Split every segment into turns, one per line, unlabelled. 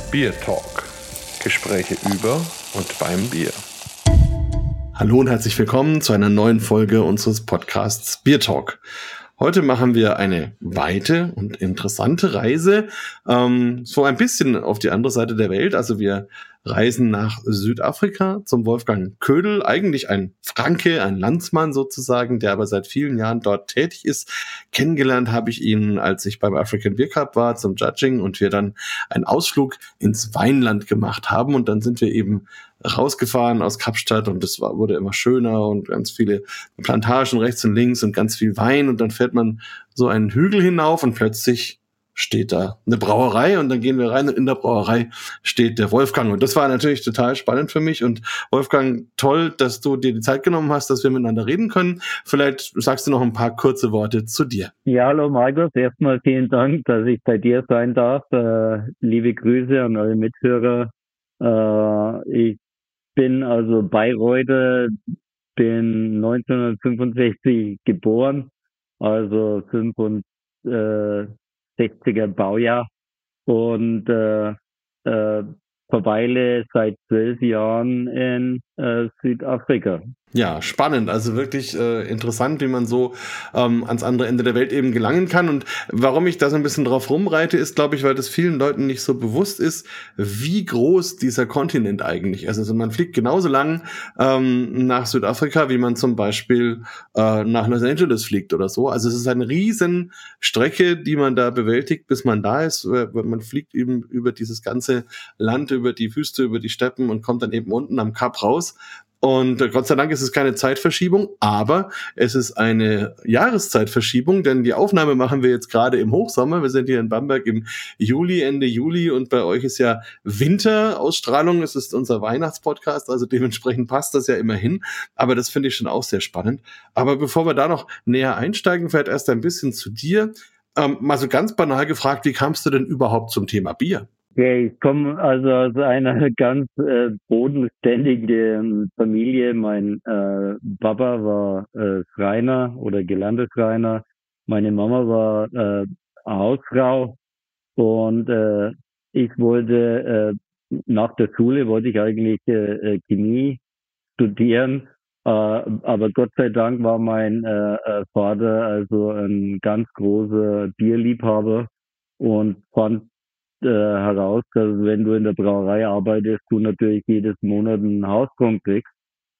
Beer Talk. Gespräche über und beim Bier.
Hallo und herzlich willkommen zu einer neuen Folge unseres Podcasts Beer Talk. Heute machen wir eine weite und interessante Reise, so ein bisschen auf die andere Seite der Welt. Also wir reisen nach Südafrika zum Wolfgang Ködel, eigentlich ein Franke, ein Landsmann sozusagen, der aber seit vielen Jahren dort tätig ist. Kennengelernt habe ich ihn, als ich beim African Beer Cup war zum Judging und wir dann einen Ausflug ins Weinland gemacht haben und dann sind wir eben rausgefahren aus Kapstadt und es wurde immer schöner und ganz viele Plantagen rechts und links und ganz viel Wein und dann fährt man so einen Hügel hinauf und plötzlich steht da eine Brauerei und dann gehen wir rein und in der Brauerei steht der Wolfgang und das war natürlich total spannend für mich und Wolfgang, toll, dass du dir die Zeit genommen hast, dass wir miteinander reden können. Vielleicht sagst du noch ein paar kurze Worte zu dir.
Ja, hallo Markus, erstmal vielen Dank, dass ich bei dir sein darf. Liebe Grüße an eure Mithörer. Ich bin also Bayreuther, bin 1965 geboren, also 65er Baujahr und verweile seit 12 Jahren in Südafrika.
Ja, spannend, also wirklich interessant, wie man so ans andere Ende der Welt eben gelangen kann. Und warum ich da so ein bisschen drauf rumreite, ist, glaube ich, weil das vielen Leuten nicht so bewusst ist, wie groß dieser Kontinent eigentlich ist. Also man fliegt genauso lang nach Südafrika, wie man zum Beispiel nach Los Angeles fliegt oder so. Also es ist eine riesen Strecke, die man da bewältigt, bis man da ist. Man fliegt eben über dieses ganze Land, über die Wüste, über die Steppen und kommt dann eben unten am Kap raus. Und Gott sei Dank ist es keine Zeitverschiebung, aber es ist eine Jahreszeitverschiebung, denn die Aufnahme machen wir jetzt gerade im Hochsommer. Wir sind hier in Bamberg im Juli, Ende Juli und bei euch ist ja Winterausstrahlung. Es ist unser Weihnachtspodcast, also dementsprechend passt das ja immerhin. Aber das finde ich schon auch sehr spannend. Aber bevor wir da noch näher einsteigen, vielleicht erst ein bisschen zu dir. Mal so ganz banal gefragt, wie kamst du denn überhaupt zum Thema Bier?
Ja, ich komme also aus einer ganz bodenständigen Familie. Mein Papa war Schreiner oder gelernter Schreiner. Meine Mama war Hausfrau und ich wollte nach der Schule wollte ich eigentlich Chemie studieren. Aber Gott sei Dank war mein Vater also ein ganz großer Bierliebhaber und fand heraus, dass wenn du in der Brauerei arbeitest, du natürlich jedes Monat einen Hausgrund kriegst.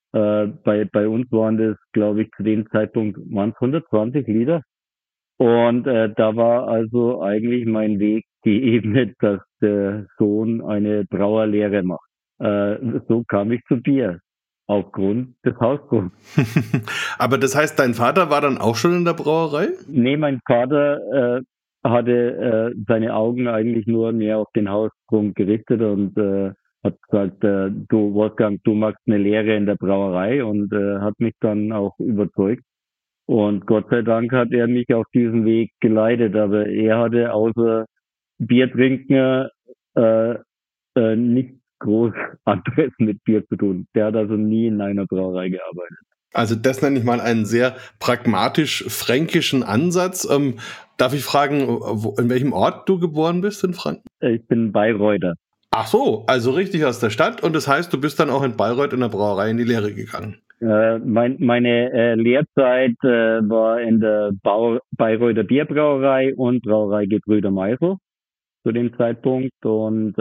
Bei uns waren das, glaube ich, zu dem Zeitpunkt waren es 120 Liter. Und da war also eigentlich mein Weg geebnet, dass der Sohn eine Brauerlehre macht. So kam ich zu Bier. Aufgrund des Hausgrunds.
Aber das heißt, dein Vater war dann auch schon in der Brauerei?
Nee, mein Vater hatte seine Augen eigentlich nur mehr auf den Hausgrund gerichtet und hat gesagt, du Wolfgang, du machst eine Lehre in der Brauerei und hat mich dann auch überzeugt. Und Gott sei Dank hat er mich auf diesen Weg geleitet, aber er hatte außer Bier trinken nichts groß anderes mit Bier zu tun. Der hat also nie in einer Brauerei gearbeitet.
Also das nenne ich mal einen sehr pragmatisch-fränkischen Ansatz. Darf ich fragen, in welchem Ort du geboren bist in Franken?
Ich bin Bayreuther.
Ach so, also richtig aus der Stadt. Und das heißt, du bist dann auch in Bayreuth in der Brauerei in die Lehre gegangen?
Meine Lehrzeit war in der Bayreuther Bierbrauerei und Brauerei Gebrüder Meisel zu dem Zeitpunkt. Und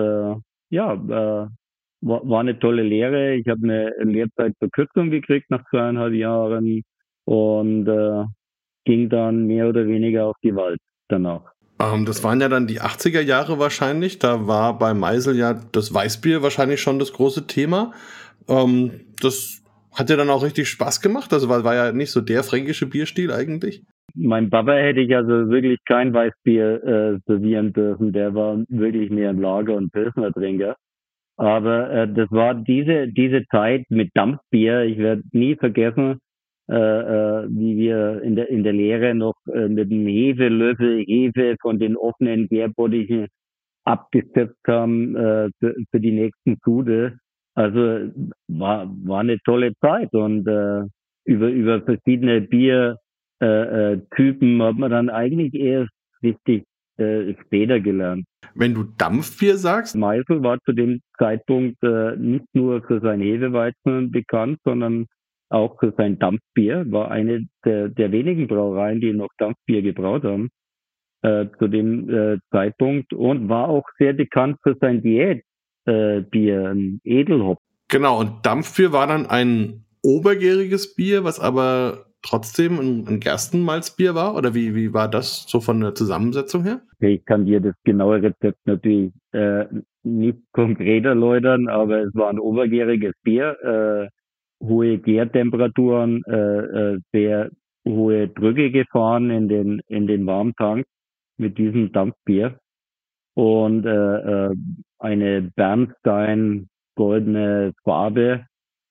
war eine tolle Lehre. Ich habe eine Lehrzeitverkürzung gekriegt nach 2,5 Jahren und ging dann mehr oder weniger auf die Wald danach.
Das waren ja dann die 80er Jahre wahrscheinlich. Da war bei Meisel ja das Weißbier wahrscheinlich schon das große Thema. Das hat dir dann auch richtig Spaß gemacht? Also war ja nicht so der fränkische Bierstil eigentlich?
Mein Papa hätte ich also wirklich kein Weißbier servieren dürfen. Der war wirklich mehr ein Lager- und Pilsner-Trinker. Aber das war diese Zeit mit Dampfbier. Ich werde nie vergessen, wie wir in der Lehre noch mit dem Hefelöffel Hefe von den offenen Gärbottichen abgesetzt haben für die nächsten Sude. Also war eine tolle Zeit und über verschiedene Biertypen hat man dann eigentlich erst richtig später gelernt.
Wenn du Dampfbier sagst?
Meisel war zu dem Zeitpunkt nicht nur für sein Hefeweizen bekannt, sondern auch für sein Dampfbier. War eine der wenigen Brauereien, die noch Dampfbier gebraut haben zu dem Zeitpunkt und war auch sehr bekannt für sein Diätbier, ein Edelhop.
Genau, und Dampfbier war dann ein obergäriges Bier, was aber trotzdem ein Gerstenmalzbier war? Oder wie war das so von der Zusammensetzung her?
Ich kann dir das genaue Rezept natürlich nicht konkret erläutern, aber es war ein obergäriges Bier, hohe Gärtemperaturen, sehr hohe Drücke gefahren in den Warmtank mit diesem Dampfbier und eine Bernstein goldene Farbe,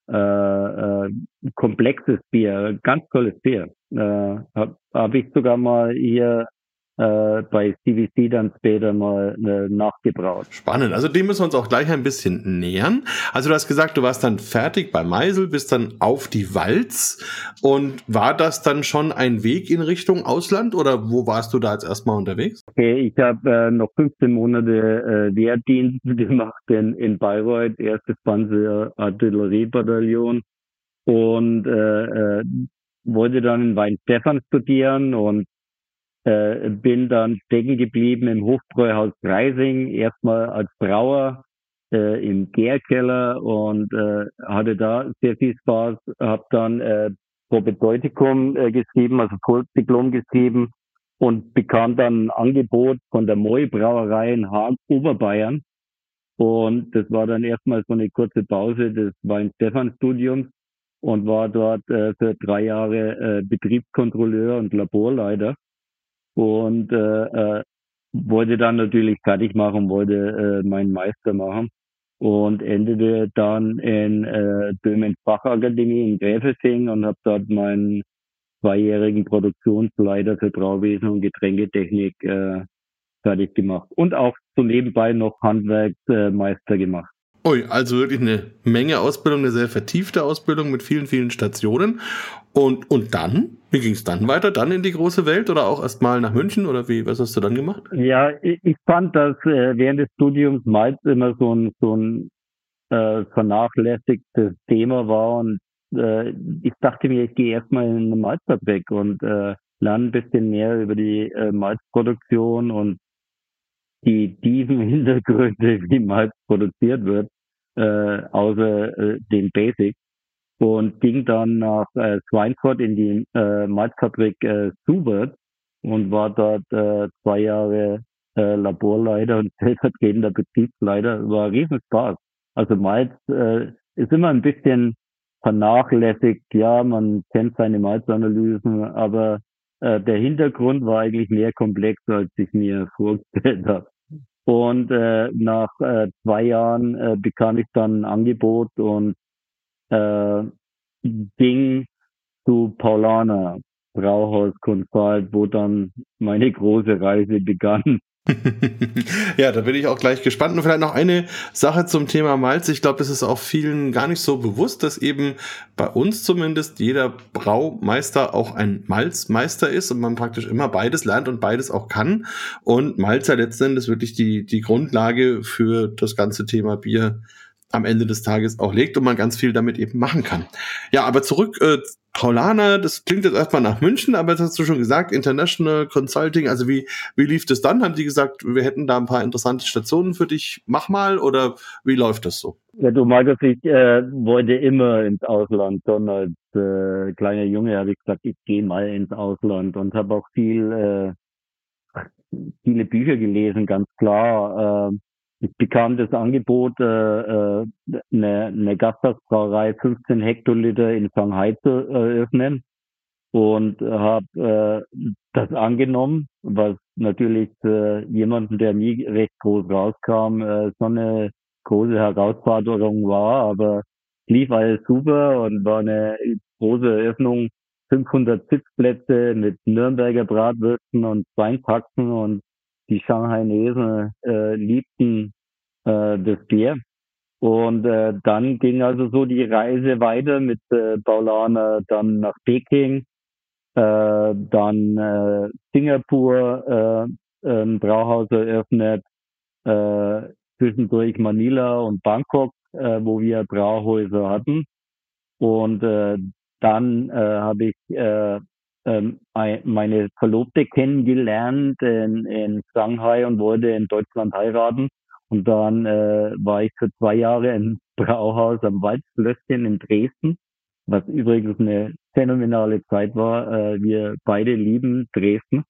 komplexes Bier, ganz tolles Bier. Hab ich sogar mal hier bei CVC dann später mal nachgebraut.
Spannend. Also dem müssen wir uns auch gleich ein bisschen nähern. Also du hast gesagt, du warst dann fertig bei Meisel, bist dann auf die Walz. Und war das dann schon ein Weg in Richtung Ausland oder wo warst du da jetzt erstmal unterwegs?
Okay, ich habe noch 15 Monate Wehrdienst gemacht in Bayreuth, 1. Panzer Artilleriebataillon und wollte dann in Weinstefan studieren und bin dann stecken geblieben im Hofbräuhaus Freising, erstmal als Brauer im Gärkeller und hatte da sehr viel Spaß, habe dann Propedeutikum geschrieben, also Volksdiplom geschrieben und bekam dann ein Angebot von der Moi Brauerei in Haag, Oberbayern. Und das war dann erstmal so eine kurze Pause des Weinstefan-Studiums und war dort für 3 Jahre Betriebskontrolleur und Laborleiter. Und wollte dann natürlich fertig machen, wollte meinen Meister machen und endete dann in Böhmens Fachakademie in Gräfelfing und habe dort meinen 2-jährigen Produktionsleiter für Brauwesen und Getränketechnik fertig gemacht und auch so nebenbei noch Handwerksmeister gemacht.
Ui, also wirklich eine Menge Ausbildung, eine sehr vertiefte Ausbildung mit vielen, vielen Stationen. Und dann? Wie ging es dann weiter? Dann in die große Welt oder auch erstmal nach München oder was hast du dann gemacht?
Ja, ich fand, dass während des Studiums Malz immer so ein vernachlässigtes Thema war und ich dachte mir, ich gehe erstmal in eine Malzfabrik und lerne ein bisschen mehr über die Malzproduktion und die tiefen Hintergründe, wie Malz produziert wird, außer den Basics. Und ging dann nach Schweinfurt in die Malzfabrik Subert und war dort 2 Jahre Laborleiter und stellvertretender Betriebsleiter. War riesen Spaß. Also Malz ist immer ein bisschen vernachlässigt. Ja, man kennt seine Malzanalysen, aber der Hintergrund war eigentlich mehr komplex, als ich mir vorgestellt habe. Und nach 2 Jahren bekam ich dann ein Angebot und ging zu Paulaner Brauhaus Consult, wo dann meine große Reise begann.
Ja, da bin ich auch gleich gespannt. Und vielleicht noch eine Sache zum Thema Malz. Ich glaube, das ist auch vielen gar nicht so bewusst, dass eben bei uns zumindest jeder Braumeister auch ein Malzmeister ist und man praktisch immer beides lernt und beides auch kann. Und Malz ja letzten Endes wirklich die Grundlage für das ganze Thema Bier am Ende des Tages auch legt und man ganz viel damit eben machen kann. Ja, aber zurück, Paulaner, das klingt jetzt erstmal nach München, aber das hast du schon gesagt, International Consulting, also wie lief das dann? Haben die gesagt, wir hätten da ein paar interessante Stationen für dich, mach mal, oder wie läuft das so?
Ja, du meintest, ich wollte immer ins Ausland. Schon als kleiner Junge habe ich gesagt, ich gehe mal ins Ausland und habe auch viele Bücher gelesen, ganz klar. Ich bekam das Angebot, eine Gasthausbrauerei 15 Hektoliter in Shanghai zu eröffnen und habe das angenommen, was natürlich für jemanden, der nie recht groß rauskam, so eine große Herausforderung war, aber lief alles super und war eine große Eröffnung, 500 Sitzplätze mit Nürnberger Bratwürsten und Schweinshaxen und die Shanghainesen liebten das Bier. Und dann ging also so die Reise weiter mit Paulaner dann nach Peking, dann Singapur ein Brauhaus eröffnet, zwischendurch Manila und Bangkok, wo wir Brauhäuser hatten. Und dann habe ich meine Verlobte kennengelernt in Shanghai und wollte in Deutschland heiraten. Und dann war ich für 2 Jahre im Brauhaus am Waldschlösschen in Dresden, was übrigens eine phänomenale Zeit war. Wir beide lieben Dresden.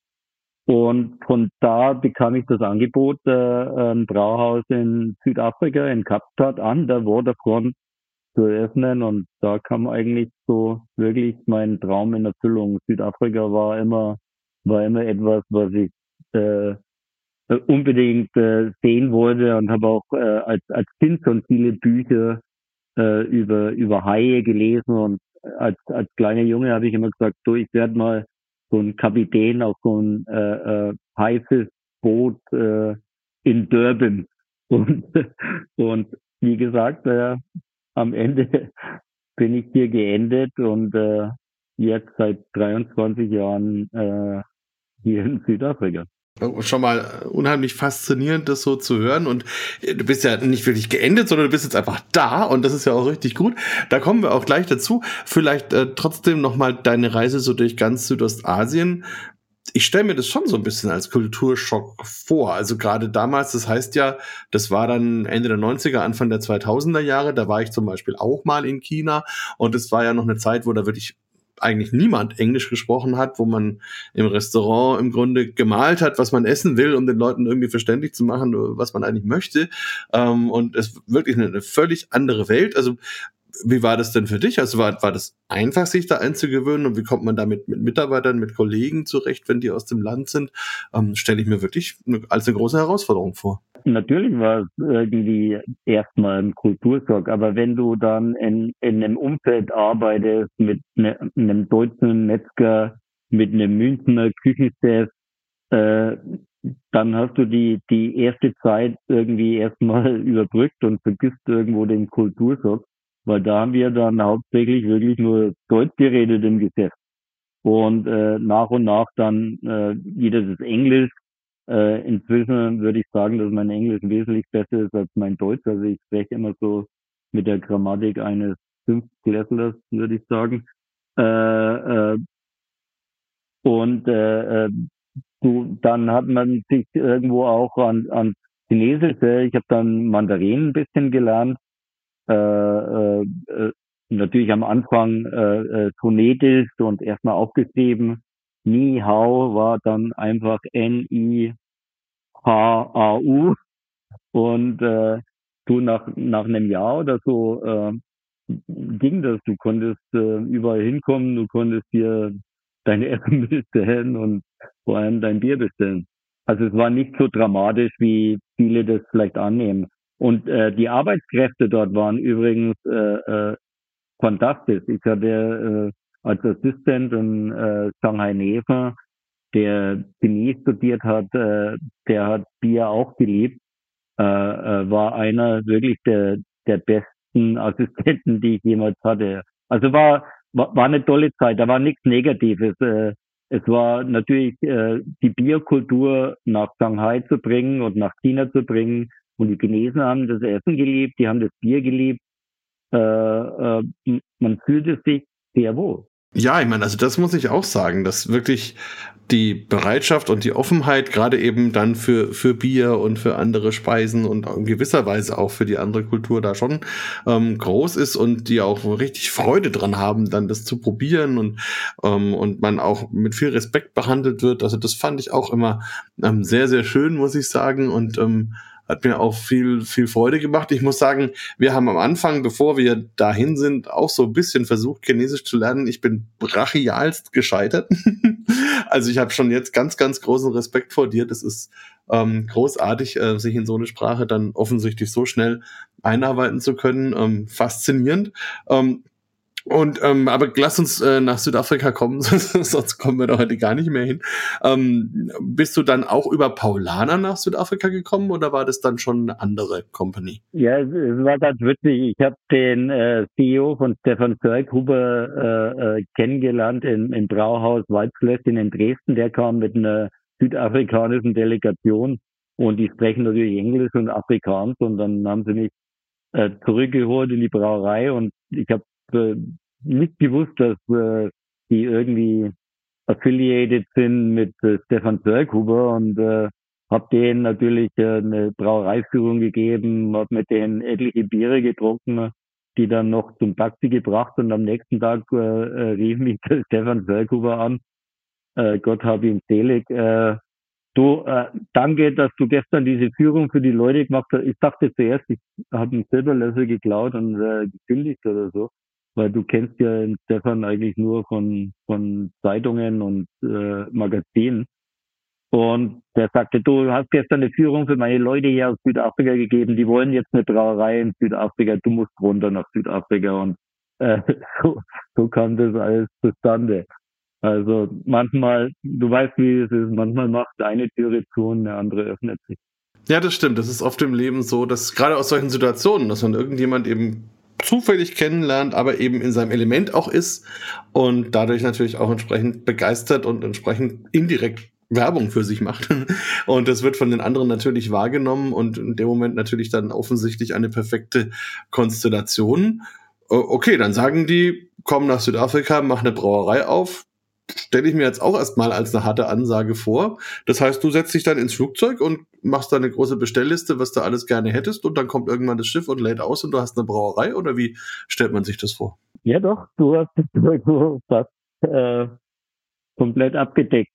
Und von da bekam ich das Angebot, ein Brauhaus in Südafrika, in Kapstadt an der Waterfront zu eröffnen. Und da kam eigentlich so wirklich mein Traum in Erfüllung. Südafrika war immer etwas, was ich unbedingt sehen wollte, und habe auch als Kind schon viele Bücher über Haie gelesen, und als kleiner Junge habe ich immer gesagt, so, ich werde mal so ein Kapitän auf so ein Haifischboot in Durban. Und, und wie gesagt, am Ende bin ich hier geendet und jetzt seit 23 Jahren hier in Südafrika.
Schon mal unheimlich faszinierend, das so zu hören. Und du bist ja nicht wirklich geendet, sondern du bist jetzt einfach da, und das ist ja auch richtig gut. Da kommen wir auch gleich dazu. Vielleicht trotzdem nochmal deine Reise so durch ganz Südostasien. Ich stelle mir das schon so ein bisschen als Kulturschock vor. Also gerade damals, das heißt ja, das war dann Ende der 90er, Anfang der 2000er Jahre. Da war ich zum Beispiel auch mal in China, und es war ja noch eine Zeit, wo da wirklich eigentlich niemand Englisch gesprochen hat, wo man im Restaurant im Grunde gemalt hat, was man essen will, um den Leuten irgendwie verständlich zu machen, was man eigentlich möchte. Und es wirklich eine völlig andere Welt. Also wie war das denn für dich? Also war das einfach, sich da einzugewöhnen, und wie kommt man da mit Mitarbeitern, mit Kollegen zurecht, wenn die aus dem Land sind? Stelle ich mir wirklich als eine große Herausforderung vor.
Natürlich war es irgendwie erstmal ein Kulturschock, aber wenn du dann in einem Umfeld arbeitest mit einem deutschen Metzger, mit einem Münchner Küchenchef, dann hast du die erste Zeit irgendwie erstmal überbrückt und vergisst irgendwo den Kulturschock, weil da haben wir dann hauptsächlich wirklich nur Deutsch geredet im Geschäft. Und nach und nach dann wieder das Englisch. Inzwischen würde ich sagen, dass mein Englisch wesentlich besser ist als mein Deutsch. Also ich spreche immer so mit der Grammatik eines Fünftklässlers, würde ich sagen. Und dann hat man sich irgendwo auch an Chinesische, ich habe dann Mandarin ein bisschen gelernt. Natürlich am Anfang phonetisch und erstmal aufgeschrieben. Ni Hao war dann einfach N-I-H-A-U. Und du nach einem Jahr oder so ging das. Du konntest überall hinkommen, du konntest dir dein Essen bestellen und vor allem dein Bier bestellen. Also es war nicht so dramatisch, wie viele das vielleicht annehmen. Und die Arbeitskräfte dort waren übrigens fantastisch. Ich hatte als Assistent in Shanghai Nefer, der Chemie studiert hat, der hat Bier auch geliebt, war einer wirklich der besten Assistenten, die ich jemals hatte. Also war eine tolle Zeit, da war nichts Negatives. Es war natürlich die Bierkultur nach Shanghai zu bringen und nach China zu bringen. Und die Chinesen haben das Essen geliebt, die haben das Bier geliebt. Man fühlte sich sehr wohl.
Ja, ich meine, also das muss ich auch sagen, dass wirklich die Bereitschaft und die Offenheit gerade eben dann für Bier und für andere Speisen und in gewisser Weise auch für die andere Kultur da schon groß ist, und die auch richtig Freude dran haben, dann das zu probieren, und man auch mit viel Respekt behandelt wird. Also das fand ich auch immer sehr, sehr schön, muss ich sagen, und hat mir auch viel Freude gemacht. Ich muss sagen, wir haben am Anfang, bevor wir dahin sind, auch so ein bisschen versucht, Chinesisch zu lernen. Ich bin brachialst gescheitert. Also ich habe schon jetzt ganz, ganz großen Respekt vor dir. Das ist großartig, sich in so eine Sprache dann offensichtlich so schnell einarbeiten zu können. Faszinierend. Aber lass uns nach Südafrika kommen, sonst kommen wir da heute gar nicht mehr hin. Bist du dann auch über Paulaner nach Südafrika gekommen, oder war das dann schon eine andere Company?
Ja, es war ganz witzig. Ich habe den CEO von Stefan Zörghuber kennengelernt im Brauhaus Waldschlösschen in Dresden. Der kam mit einer südafrikanischen Delegation und die sprechen natürlich Englisch und Afrikaans und dann haben sie mich zurückgeholt in die Brauerei und ich habe nicht gewusst, dass die irgendwie affiliated sind mit Stefan Zwerghuber und habe denen natürlich eine Brauereiführung gegeben, habe mit denen etliche Biere getrunken, die dann noch zum Taxi gebracht und am nächsten Tag rief mich der Stefan Zwerghuber an, Gott hab ihn selig. Du, danke, dass du gestern diese Führung für die Leute gemacht hast. Ich dachte zuerst, ich habe einen Silberlöffel geklaut und gekündigt oder so, weil du kennst ja den Stefan eigentlich nur von Zeitungen und Magazinen. Und der sagte, du hast gestern eine Führung für meine Leute hier aus Südafrika gegeben, die wollen jetzt eine Brauerei in Südafrika, du musst runter nach Südafrika und äh, so, so kam das alles zustande. Also manchmal, du weißt, wie es ist, manchmal macht eine Türe zu und eine andere öffnet sich.
Ja, das stimmt. Das ist oft im Leben so, dass gerade aus solchen Situationen, dass man irgendjemand eben zufällig kennenlernt, aber eben in seinem Element auch ist und dadurch natürlich auch entsprechend begeistert und entsprechend indirekt Werbung für sich macht. Und das wird von den anderen natürlich wahrgenommen und in dem Moment natürlich dann offensichtlich eine perfekte Konstellation. Okay, dann sagen die, komm nach Südafrika, mach eine Brauerei auf. Stelle ich mir jetzt auch erstmal als eine harte Ansage vor. Das heißt, du setzt dich dann ins Flugzeug und machst da eine große Bestellliste, was du alles gerne hättest und dann kommt irgendwann das Schiff und lädt aus und du hast eine Brauerei oder wie stellt man sich das vor?
Ja doch, du hast es fast komplett abgedeckt.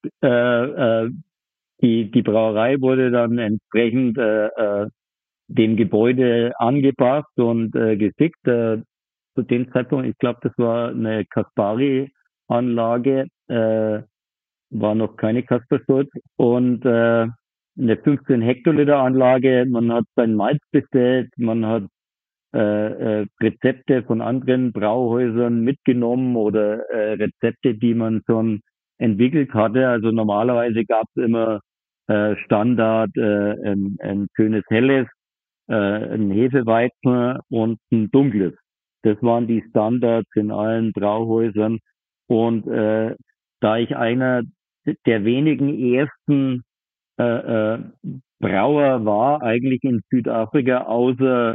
Die Brauerei wurde dann entsprechend dem Gebäude angepasst und geschickt. Zu dem Zeitpunkt, ich glaube, das war eine Caspari-Anlage, war noch keine Kasperstolz und eine 15 Hektoliter Anlage. Man hat sein Malz bestellt, man hat Rezepte von anderen Brauhäusern mitgenommen oder Rezepte, die man schon entwickelt hatte. Also normalerweise gab es immer Standard ein schönes helles, ein Hefeweizen und ein dunkles. Das waren die Standards in allen Brauhäusern. Und da ich einer der wenigen ersten äh, äh, Brauer war, eigentlich in Südafrika, außer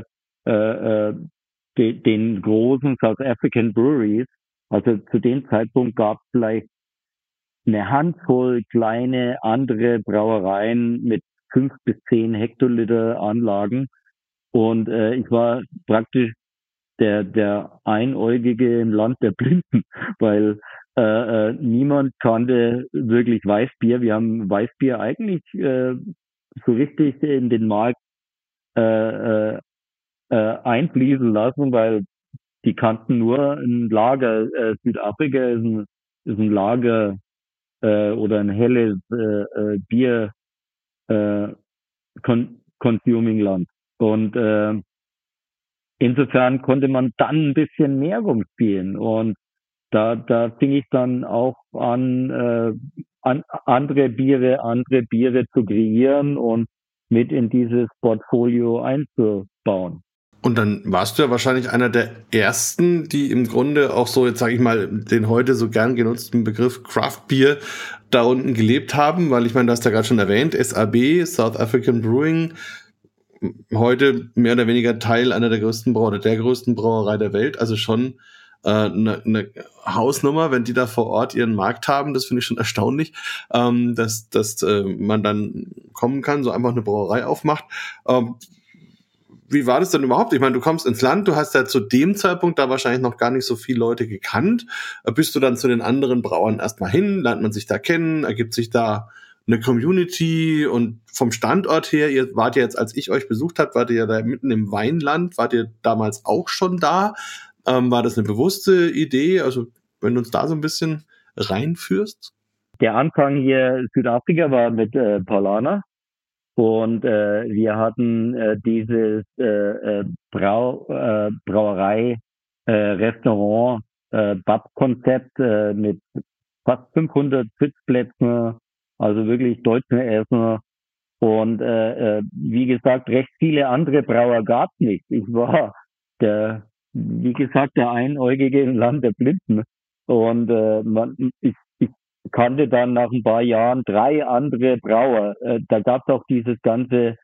den großen South African Breweries. Also zu dem Zeitpunkt gab es vielleicht eine Handvoll kleine andere Brauereien mit 5 bis 10 Hektoliter Anlagen. Und ich war praktisch der Einäugige im Land der Blinden, weil niemand kannte wirklich Weißbier. Wir haben Weißbier eigentlich so richtig in den Markt äh, einfließen lassen, weil die kannten nur ein Lager. Südafrika ist ein Lager oder ein helles Bier äh, consuming Land. Und insofern konnte man dann ein bisschen mehr rumspielen. Und da fing ich dann auch an andere Biere zu kreieren und mit in dieses Portfolio einzubauen.
Und dann warst du ja wahrscheinlich einer der ersten, die im Grunde auch so, jetzt sage ich mal, den heute so gern genutzten Begriff Craft Beer da unten gelebt haben, weil ich meine, du hast ja gerade schon erwähnt, SAB, South African Brewing, heute mehr oder weniger Teil einer der größten Brauerei der Welt, also schon eine Hausnummer, wenn die da vor Ort ihren Markt haben, das finde ich schon erstaunlich, dass man dann kommen kann, so einfach eine Brauerei aufmacht. Wie war das denn überhaupt? Ich meine, du kommst ins Land, du hast ja zu dem Zeitpunkt da wahrscheinlich noch gar nicht so viele Leute gekannt. Bist du dann zu den anderen Brauern erstmal hin, lernt man sich da kennen, ergibt sich da eine Community und vom Standort her, ihr wart ja jetzt, als ich euch besucht habe, wart ihr ja da mitten im Weinland, wart ihr damals auch schon da? War das eine bewusste Idee? Also wenn du uns da so ein bisschen reinführst?
Der Anfang hier in Südafrika war mit Paulaner. Und wir hatten dieses Brauerei, Restaurant, Pub-Konzept mit fast 500 Sitzplätzen, also wirklich deutschen Essen. Und wie gesagt, recht viele andere Brauer gab es nicht. Ich war wie gesagt, der Einäugige im Land der Blinden. Und ich kannte dann nach ein paar Jahren 3 andere Brauer. Da gab es auch dieses ganze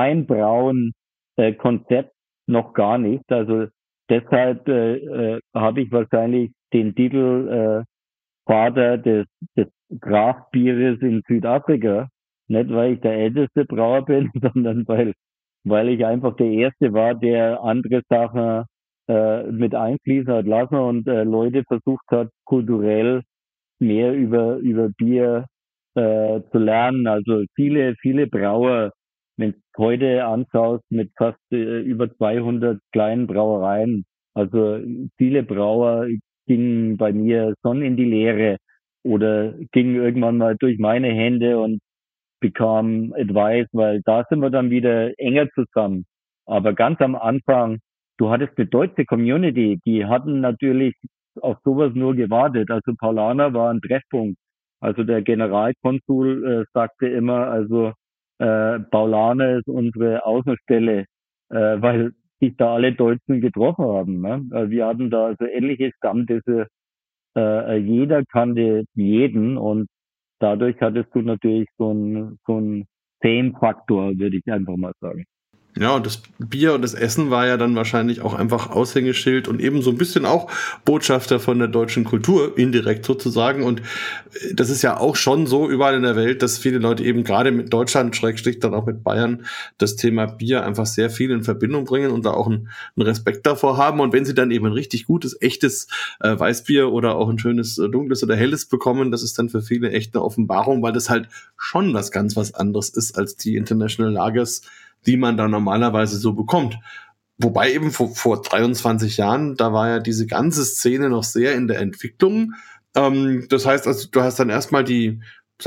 Heimbrauen-Konzept noch gar nicht. Also deshalb habe ich wahrscheinlich den Titel Vater des Craft-Bieres in Südafrika. Nicht, weil ich der älteste Brauer bin, sondern weil ich einfach der Erste war, der andere Sachen mit einfließen hat lassen und Leute versucht hat, kulturell mehr über Bier zu lernen. Also viele Brauer, wenn du heute anschaust, mit fast über 200 kleinen Brauereien, also viele Brauer gingen bei mir schon in die Lehre oder gingen irgendwann mal durch meine Hände und bekamen Advice, weil da sind wir dann wieder enger zusammen. Aber ganz am Anfang, du hattest eine deutsche Community, die hatten natürlich auf sowas nur gewartet. Also Paulaner war ein Treffpunkt. Also der Generalkonsul sagte immer, also Paulaner ist unsere Außenstelle, weil sich da alle Deutschen getroffen haben. Ne? Wir hatten da also etliche Stammtische, jeder kannte jeden und dadurch hattest du natürlich so einen Fame-Faktor, würde ich einfach mal sagen.
Ja, und das Bier und das Essen war ja dann wahrscheinlich auch einfach Aushängeschild und eben so ein bisschen auch Botschafter von der deutschen Kultur, indirekt sozusagen. Und das ist ja auch schon so überall in der Welt, dass viele Leute eben gerade mit Deutschland, Schrägstrich dann auch mit Bayern, das Thema Bier einfach sehr viel in Verbindung bringen und da auch einen Respekt davor haben. Und wenn sie dann eben ein richtig gutes, echtes Weißbier oder auch ein schönes dunkles oder helles bekommen, das ist dann für viele echt eine Offenbarung, weil das halt schon was anderes ist als die International Lagers, die man da normalerweise so bekommt. Wobei eben vor 23 Jahren, da war ja diese ganze Szene noch sehr in der Entwicklung. Das heißt, also du hast dann erstmal die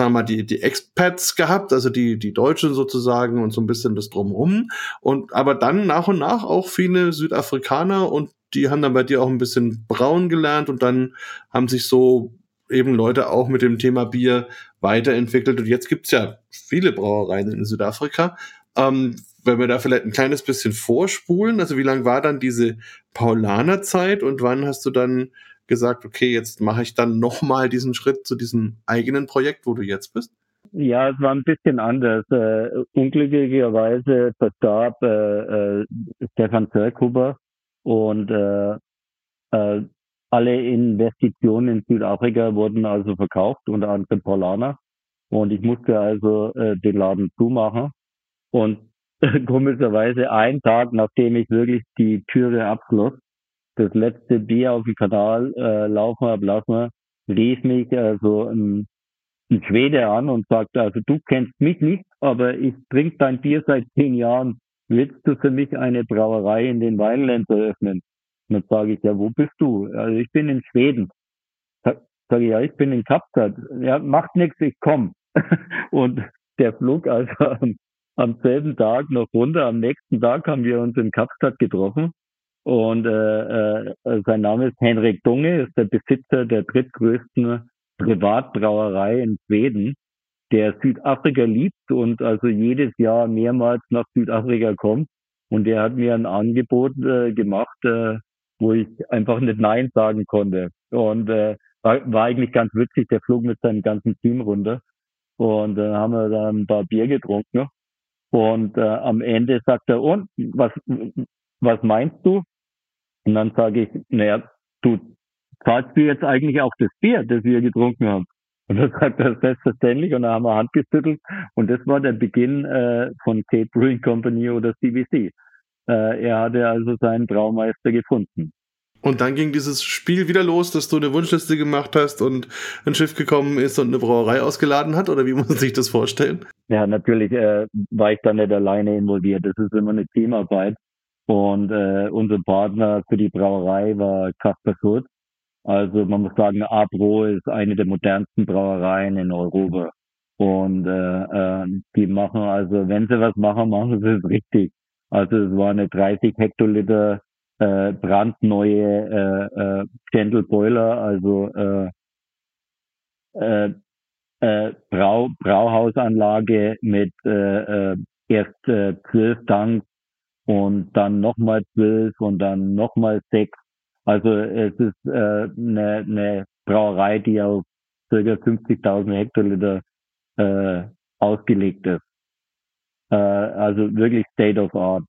Expats gehabt, also die Deutschen sozusagen und so ein bisschen das Drumherum. Aber dann nach und nach auch viele Südafrikaner und die haben dann bei dir auch ein bisschen brauen gelernt und dann haben sich so eben Leute auch mit dem Thema Bier weiterentwickelt. Und jetzt gibt's ja viele Brauereien in Südafrika. Wenn wir da vielleicht ein kleines bisschen vorspulen, also wie lang war dann diese Paulaner-Zeit und wann hast du dann gesagt, okay, jetzt mache ich dann nochmal diesen Schritt zu diesem eigenen Projekt, wo du jetzt bist?
Ja, es war ein bisschen anders. Unglücklicherweise verstarb Stefan Zirkhuber und äh, alle Investitionen in Südafrika wurden also verkauft, unter anderem Paulaner. Und ich musste also den Laden zumachen. Und komischerweise einen Tag, nachdem ich wirklich die Türe abschloss, das letzte Bier auf dem Kanal laufen habe lassen, rief mich also ein Schwede an und sagte, also du kennst mich nicht, aber ich trinke dein Bier seit 10 Jahren. Willst du für mich eine Brauerei in den Vinelands eröffnen? Und dann sage ich, ja, wo bist du? Also ich bin in Schweden. Sage ich, ja, ich bin in Kapstadt. Ja, macht nichts, ich komm. Und der flog also am selben Tag noch runter. Am nächsten Tag haben wir uns in Kapstadt getroffen. Und sein Name ist Henrik Dunge, ist der Besitzer der drittgrößten Privatbrauerei in Schweden, der Südafrika liebt und also jedes Jahr mehrmals nach Südafrika kommt. Und der hat mir ein Angebot gemacht, wo ich einfach nicht Nein sagen konnte. Und war eigentlich ganz witzig, der flog mit seinem ganzen Team runter. Und dann haben wir dann ein paar Bier getrunken. Und am Ende sagt er, und was meinst du? Und dann sage ich, naja, du zahlst du jetzt eigentlich auch das Bier, das wir getrunken haben? Und dann sagt er, selbstverständlich. Und dann haben wir Hand geschüttelt. Und das war der Beginn von Cape Brewing Company oder CBC. Er hatte also seinen Braumeister gefunden.
Und dann ging dieses Spiel wieder los, dass du eine Wunschliste gemacht hast und ein Schiff gekommen ist und eine Brauerei ausgeladen hat? Oder wie muss man sich das vorstellen?
Ja, natürlich war ich da nicht alleine involviert. Das ist immer eine Teamarbeit. Und unser Partner für die Brauerei war Kasper Schulz. Also man muss sagen, Abro ist eine der modernsten Brauereien in Europa. Und die machen also, wenn sie was machen, machen sie es richtig. Also es war eine 30 Hektoliter brandneue Gentle Boiler, also Brauhausanlage mit erst 12 Tanks und dann nochmal 12 und dann nochmal 6. Also es ist eine Brauerei, die auf ca. 50.000 Hektoliter ausgelegt ist. Also wirklich State of Art.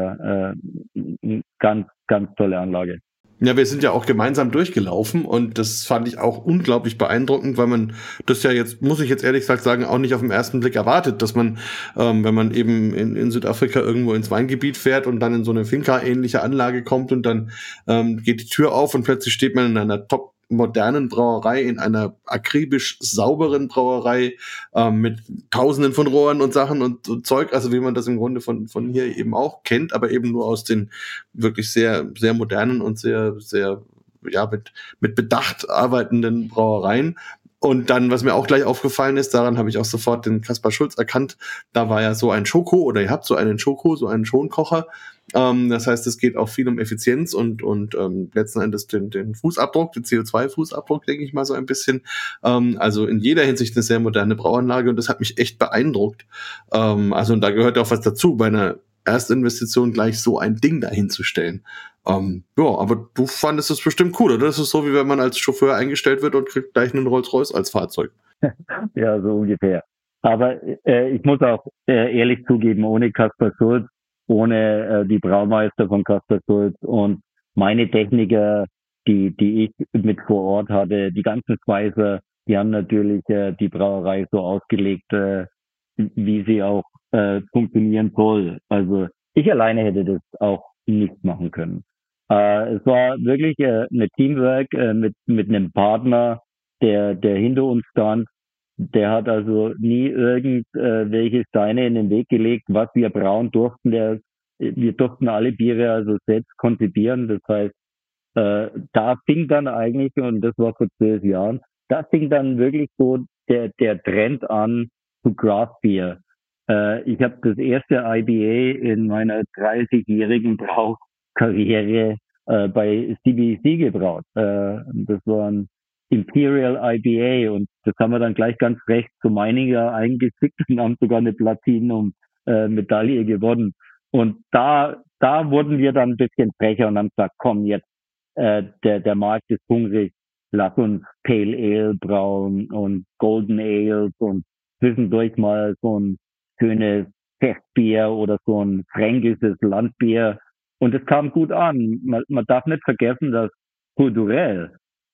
Ganz, ganz tolle Anlage.
Ja, wir sind ja auch gemeinsam durchgelaufen und das fand ich auch unglaublich beeindruckend, weil man das ja jetzt, muss ich jetzt ehrlich gesagt sagen, auch nicht auf den ersten Blick erwartet, dass man, wenn man eben in Südafrika irgendwo ins Weingebiet fährt und dann in so eine Finca-ähnliche Anlage kommt und dann geht die Tür auf und plötzlich steht man in einer top modernen Brauerei, in einer akribisch sauberen Brauerei mit Tausenden von Rohren und Sachen und Zeug, also wie man das im Grunde von hier eben auch kennt, aber eben nur aus den wirklich sehr, sehr modernen und sehr, sehr, ja, mit Bedacht arbeitenden Brauereien. Und dann, was mir auch gleich aufgefallen ist, daran habe ich auch sofort den Kaspar Schulz erkannt, da war ja so ein Schoko, oder ihr habt so einen Schoko, so einen Schonkocher. Das heißt, es geht auch viel um Effizienz und letzten Endes den Fußabdruck, den CO2-Fußabdruck, denke ich mal so ein bisschen. Also in jeder Hinsicht eine sehr moderne Brauanlage und das hat mich echt beeindruckt. Also und da gehört auch was dazu, bei einer Erstinvestition gleich so ein Ding dahinzustellen. Ja, aber du fandest es bestimmt cool, oder? Das ist so, wie wenn man als Chauffeur eingestellt wird und kriegt gleich einen Rolls-Royce als Fahrzeug.
Ja, so ungefähr. Aber ich muss auch ehrlich zugeben, ohne Kaspar Schulz, ohne die Braumeister von Kaspar Schulz und meine Techniker, die ich mit vor Ort hatte, die ganzen Schweißer, die haben natürlich die Brauerei so ausgelegt, wie sie auch funktionieren soll. Also ich alleine hätte das auch nicht machen können. Es war wirklich eine Teamwork mit einem Partner, der hinter uns stand. Der hat also nie irgendwelche Steine in den Weg gelegt, was wir brauen durften. Wir durften alle Biere also selbst konzipieren. Das heißt, da fing dann eigentlich, und das war vor 12 Jahren, da fing dann wirklich so der Trend an zu Craft Beer. Ich habe das erste IBA in meiner 30-jährigen Braukarriere bei CBC gebraut. Das war ein Imperial IBA und das haben wir dann gleich ganz recht zu Meininger eingeschickt und haben sogar eine Platinum-Medaille gewonnen. Und da wurden wir dann ein bisschen frecher und haben gesagt, komm jetzt, der Markt ist hungrig, lass uns Pale Ale brauen und Golden Ales und zwischendurch mal so ein schönes Festbier oder so ein fränkisches Landbier. Und es kam gut an. Man darf nicht vergessen, dass kulturell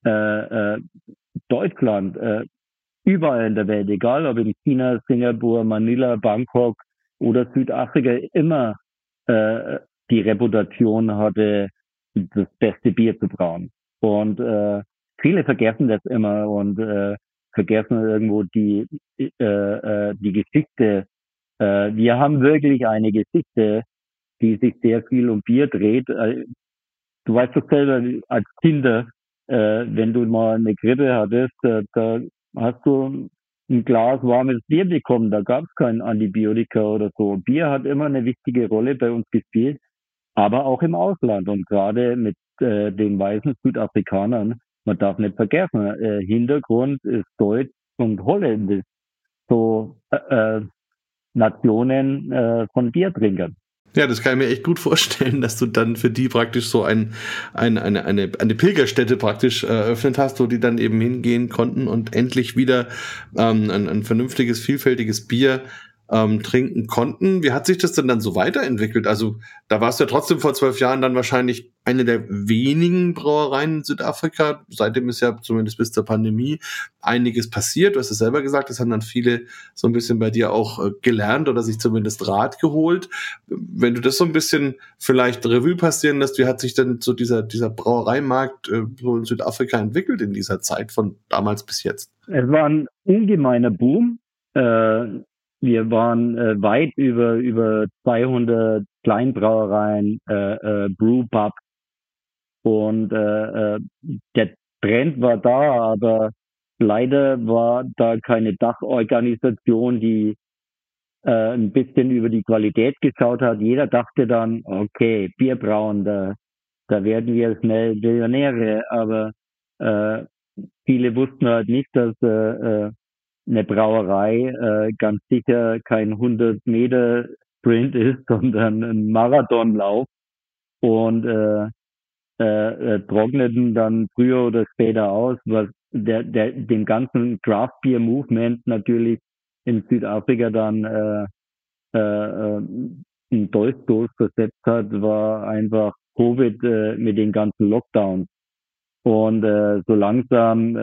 Deutschland überall in der Welt, egal ob in China, Singapur, Manila, Bangkok oder Südafrika, immer die Reputation hatte, das beste Bier zu brauen. Und viele vergessen das immer und vergessen irgendwo die Geschichte. Wir haben wirklich eine Geschichte, die sich sehr viel um Bier dreht. Du weißt doch selber als Kinder, wenn du mal eine Grippe hattest, da hast du ein Glas warmes Bier bekommen. Da gab es kein Antibiotika oder so. Bier hat immer eine wichtige Rolle bei uns gespielt, aber auch im Ausland und gerade mit den weißen Südafrikanern. Man darf nicht vergessen, Hintergrund ist Deutsch und Holländisch. So Nationen von Biertrinkern.
Ja, das kann ich mir echt gut vorstellen, dass du dann für die praktisch so eine Pilgerstätte praktisch eröffnet hast, wo die dann eben hingehen konnten und endlich wieder ein vernünftiges, vielfältiges Bier trinken konnten. Wie hat sich das denn dann so weiterentwickelt? Also da warst du ja trotzdem vor 12 Jahren dann wahrscheinlich eine der wenigen Brauereien in Südafrika. Seitdem ist ja zumindest bis zur Pandemie einiges passiert. Du hast es selber gesagt, das haben dann viele so ein bisschen bei dir auch gelernt oder sich zumindest Rat geholt. Wenn du das so ein bisschen vielleicht Revue passieren lässt, wie hat sich denn so dieser Brauereimarkt so in Südafrika entwickelt in dieser Zeit von damals bis jetzt?
Es war ein ungemeiner Boom. Wir waren weit über 200 Kleinbrauereien, Brewpub und der Trend war da, aber leider war da keine Dachorganisation, die ein bisschen über die Qualität geschaut hat. Jeder dachte dann, okay, Bierbrauen, da werden wir schnell Millionäre, aber viele wussten halt nicht, dass eine Brauerei ganz sicher kein 100-Meter-Sprint ist, sondern ein Marathonlauf und trockneten dann früher oder später aus, was dem ganzen Craft Beer Movement natürlich in Südafrika dann einen Dolchstoß versetzt hat, war einfach Covid mit den ganzen Lockdowns. Und so langsam,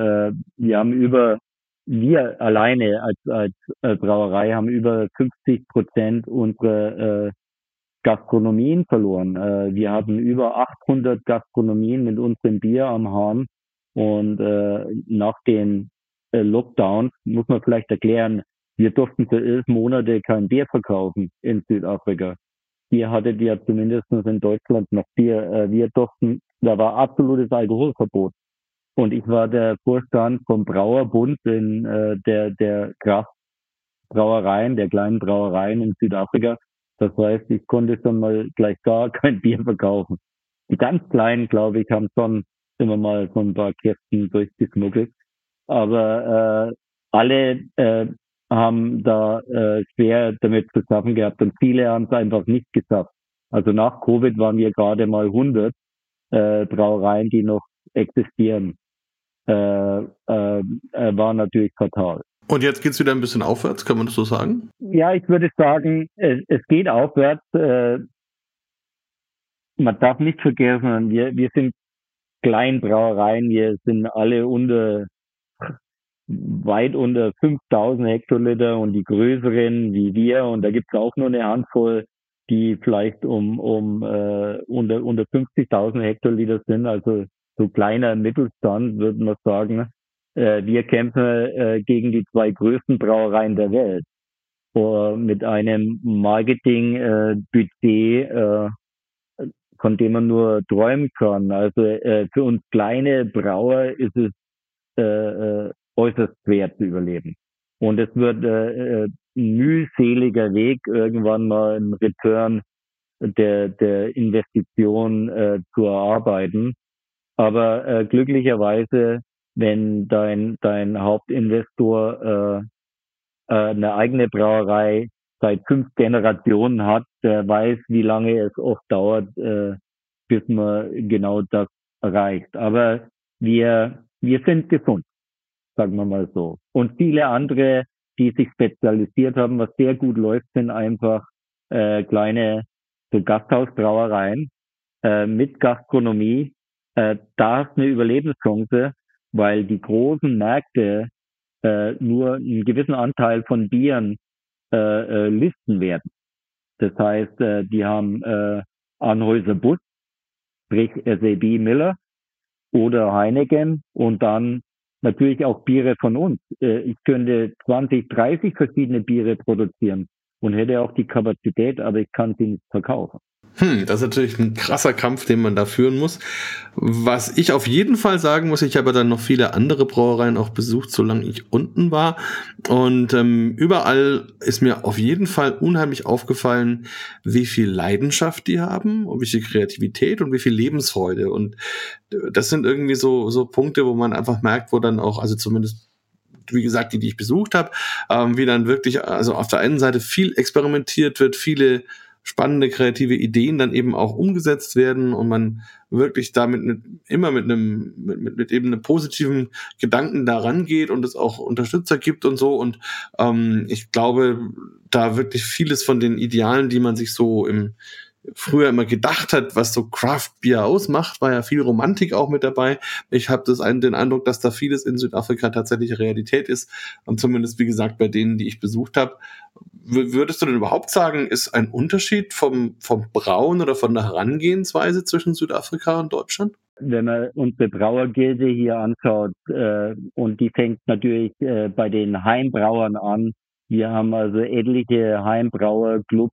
wir alleine als Brauerei haben über 50% unserer Gastronomien verloren. Wir hatten über 800 Gastronomien mit unserem Bier am Hahn. Und nach den Lockdowns muss man vielleicht erklären, wir durften für 11 Monate kein Bier verkaufen in Südafrika. Ihr hattet ja zumindest in Deutschland noch Bier. Wir durften, da war absolutes Alkoholverbot. Und ich war der Vorstand vom Brauerbund in der Kraftbrauereien, der kleinen Brauereien in Südafrika. Das heißt, ich konnte schon mal gleich gar kein Bier verkaufen. Die ganz Kleinen, glaube ich, haben schon immer mal so ein paar Kästen durchgeschmuggelt. Aber alle haben da schwer damit zu schaffen gehabt und viele haben es einfach nicht geschafft. Also nach Covid waren wir gerade mal 100 Brauereien, die noch existieren. War natürlich fatal.
Und jetzt geht's wieder ein bisschen aufwärts, kann man das so sagen?
Ja, ich würde sagen, es geht aufwärts. Man darf nicht vergessen, wir sind Kleinbrauereien, wir sind alle weit unter 5000 Hektoliter und die größeren wie wir, und da gibt es auch nur eine Handvoll, die vielleicht unter 50.000 Hektoliter sind, also so kleiner Mittelstand, würde man sagen. Wir kämpfen gegen die 2 größten Brauereien der Welt mit einem Marketingbudget, von dem man nur träumen kann. Also für uns kleine Brauer ist es äußerst schwer zu überleben. Und es wird ein mühseliger Weg, irgendwann mal einen Return der Investition zu erarbeiten. Aber glücklicherweise, wenn dein Hauptinvestor eine eigene Brauerei seit 5 Generationen hat, der weiß, wie lange es oft dauert, bis man genau das erreicht. Aber wir sind gesund, sagen wir mal so. Und viele andere, die sich spezialisiert haben, was sehr gut läuft, sind einfach kleine so Gasthausbrauereien mit Gastronomie. Da hast du eine Überlebenschance, weil die großen Märkte nur einen gewissen Anteil von Bieren listen werden. Das heißt, die haben Anheuser-Busch, sprich SAB Miller oder Heineken und dann natürlich auch Biere von uns. Ich könnte 20, 30 verschiedene Biere produzieren und hätte auch die Kapazität, aber ich kann sie nicht verkaufen.
Das ist natürlich ein krasser Kampf, den man da führen muss. Was ich auf jeden Fall sagen muss, ich habe dann noch viele andere Brauereien auch besucht, solange ich unten war. Und überall ist mir auf jeden Fall unheimlich aufgefallen, wie viel Leidenschaft die haben und wie viel Kreativität und wie viel Lebensfreude. Und das sind irgendwie so Punkte, wo man einfach merkt, wo dann auch, also zumindest wie gesagt, die ich besucht habe, wie dann wirklich, also auf der einen Seite viel experimentiert wird, viele spannende kreative Ideen dann eben auch umgesetzt werden und man wirklich damit immer mit eben einem positiven Gedanken da rangeht und es auch Unterstützer gibt und so. Und ich glaube, da wirklich vieles von den Idealen, die man sich so früher immer gedacht hat, was so Craft Beer ausmacht, war ja viel Romantik auch mit dabei. Ich habe den Eindruck, dass da vieles in Südafrika tatsächlich Realität ist. Und zumindest, wie gesagt, bei denen, die ich besucht habe. Würdest du denn überhaupt sagen, ist ein Unterschied vom Brauen oder von der Herangehensweise zwischen Südafrika und Deutschland?
Wenn man unsere Brauergilde hier anschaut, und die fängt natürlich bei den Heimbrauern an. Wir haben also etliche Heimbrauerclubs,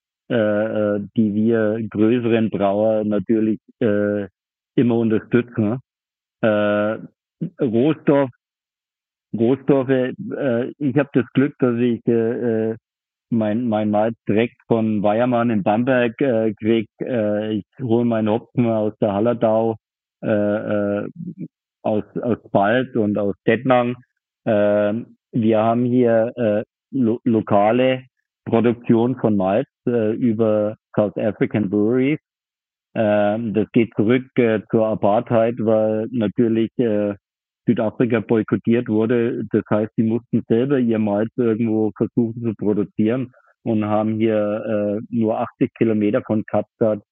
die wir größeren Brauer natürlich immer unterstützen. Rohstoffe, ich habe das Glück, dass ich mein Malz direkt von Weyermann in Bamberg krieg. Ich hole meinen Hopfen aus der Hallertau, aus Pfalz und aus Tettnang. Wir haben hier lokale Produktion von Malz über South African Breweries. Das geht zurück zur Apartheid, weil natürlich Südafrika boykottiert wurde. Das heißt, die mussten selber ihr Malz irgendwo versuchen zu produzieren und haben hier nur 80 Kilometer von Kapstadt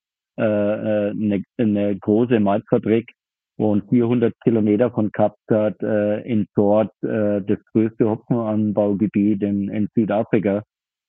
eine große Malzfabrik und 400 Kilometer von Kapstadt in dort das größte Hopfenanbaugebiet in Südafrika.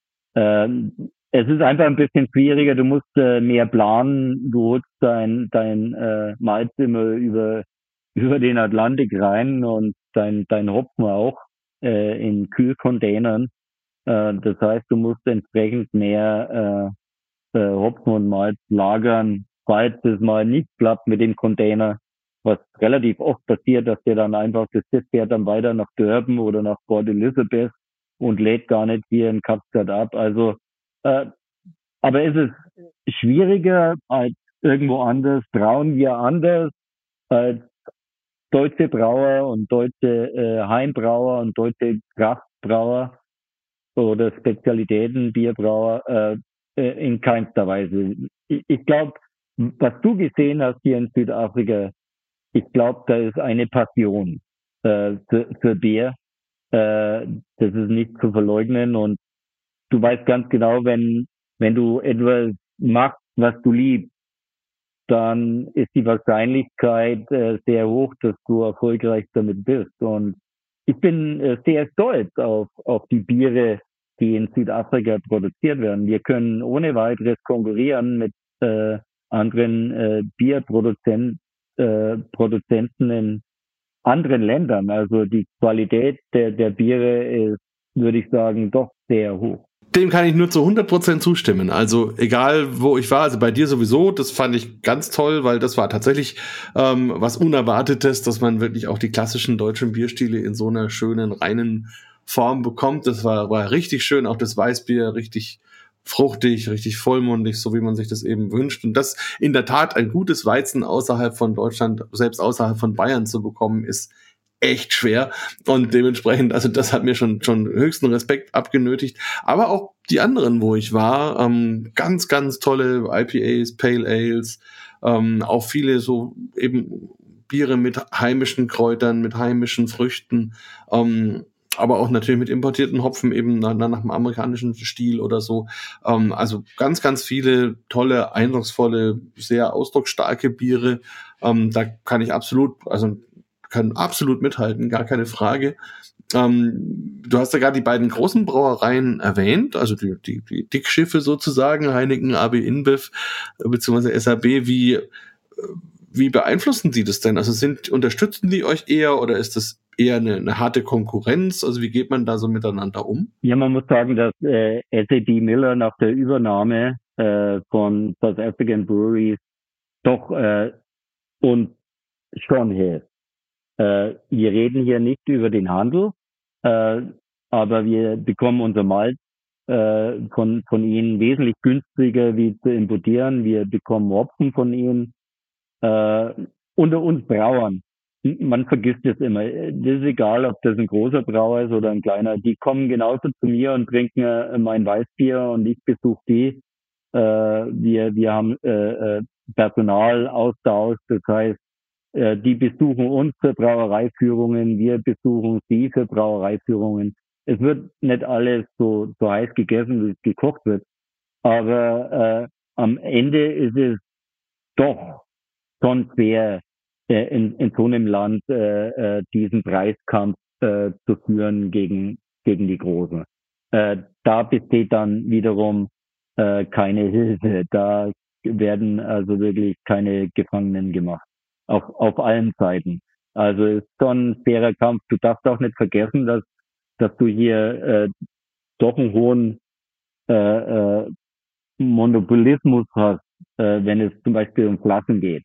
Es ist einfach ein bisschen schwieriger, du musst mehr planen, du holst dein Malz immer über den Atlantik rein und dein Hopfen auch in Kühlcontainern. Das heißt, du musst entsprechend mehr Hopfen und Malz lagern, falls es mal nicht klappt mit dem Container, was relativ oft passiert, dass der dann einfach, das Schiff fährt dann weiter nach Durban oder nach Port Elizabeth und lädt gar nicht hier in Kapstadt ab. Also, aber es ist schwieriger als irgendwo anders, brauen wir anders als deutsche Brauer und deutsche Heimbrauer und deutsche Kraftbrauer oder Spezialitäten, Bierbrauer, in keinster Weise. Ich glaube, was du gesehen hast hier in Südafrika, ich glaube, da ist eine Passion für Bier. Das ist nicht zu verleugnen und du weißt ganz genau, wenn du etwas machst, was du liebst, dann ist die Wahrscheinlichkeit sehr hoch, dass du erfolgreich damit bist. Und ich bin sehr stolz auf die Biere, die in Südafrika produziert werden. Wir können ohne weiteres konkurrieren mit anderen Bierproduzenten Produzenten in anderen Ländern. Also die Qualität der Biere ist, würde ich sagen, doch sehr hoch.
Dem kann ich nur zu 100% zustimmen. Also egal, wo ich war, also bei dir sowieso, das fand ich ganz toll, weil das war tatsächlich was Unerwartetes, dass man wirklich auch die klassischen deutschen Bierstile in so einer schönen, reinen Form bekommt. Das war richtig schön, auch das Weißbier richtig fruchtig, richtig vollmundig, so wie man sich das eben wünscht. Und das in der Tat ein gutes Weizen außerhalb von Deutschland, selbst außerhalb von Bayern zu bekommen, ist echt schwer und dementsprechend, also das hat mir schon höchsten Respekt abgenötigt, aber auch die anderen, wo ich war, ganz, ganz tolle IPAs, Pale Ales, auch viele so eben Biere mit heimischen Kräutern, mit heimischen Früchten, aber auch natürlich mit importierten Hopfen eben nach dem amerikanischen Stil oder so. Also ganz, ganz viele tolle, eindrucksvolle, sehr ausdrucksstarke Biere. Da kann ich absolut mithalten, gar keine Frage. Du hast ja gerade die beiden großen Brauereien erwähnt, also die Dickschiffe sozusagen, Heineken, AB InBev beziehungsweise SAB. Wie beeinflussen die das denn? Also unterstützen die euch eher oder ist das eher eine harte Konkurrenz? Also wie geht man da so miteinander um?
Ja, man muss sagen, dass SAB Miller nach der Übernahme von South African Breweries doch uns schon hilft. Wir reden hier nicht über den Handel, aber wir bekommen unser Malz von ihnen wesentlich günstiger wie zu importieren. Wir bekommen Hopfen von ihnen. Unter uns Brauern, man vergisst es immer. Das ist egal, ob das ein großer Brauer ist oder ein kleiner. Die kommen genauso zu mir und trinken mein Weißbier und ich besuche die. Wir haben Personalaustausch, das heißt, die besuchen uns für Brauereiführungen, wir besuchen sie für Brauereiführungen. Es wird nicht alles so heiß gegessen, wie es gekocht wird. Aber am Ende ist es doch schon schwer, in so einem Land diesen Preiskampf zu führen gegen die Großen. Da besteht dann wiederum keine Hilfe. Da werden also wirklich keine Gefangenen gemacht. Auf allen Seiten. Also ist schon ein fairer Kampf. Du darfst auch nicht vergessen, dass du hier doch einen hohen Monopolismus hast, wenn es zum Beispiel um Flaschen geht.